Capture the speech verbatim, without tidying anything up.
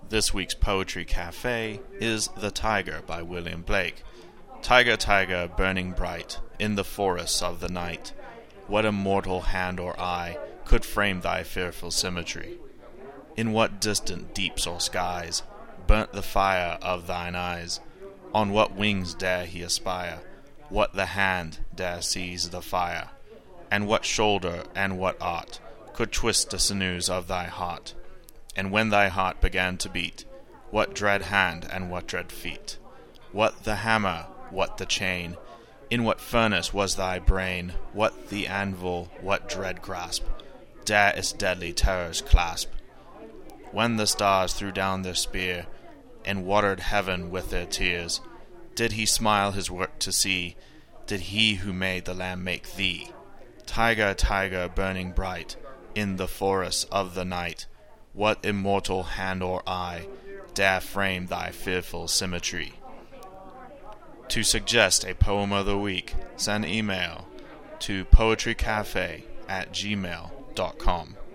This week's Poetry Cafe is The Tiger by William Blake. Tiger, tiger, burning bright in the forests of the night, what immortal hand or eye could frame thy fearful symmetry? In what distant deeps or skies burnt the fire of thine eyes? On what wings dare he aspire? What the hand dare seize the fire? And what shoulder and what art could twist the sinews of thy heart? And when thy heart began to beat, what dread hand and what dread feet? What the hammer, what the chain? In what furnace was thy brain? What the anvil, what dread grasp dare its deadly terrors clasp? When the stars threw down their spear and watered heaven with their tears, did he smile his work to see? Did he who made the lamb make thee? Tiger, tiger, burning bright in the forests of the night, what immortal hand or eye dare frame thy fearful symmetry? To suggest a poem of the week, send email to poetrycafe at gmail dot com.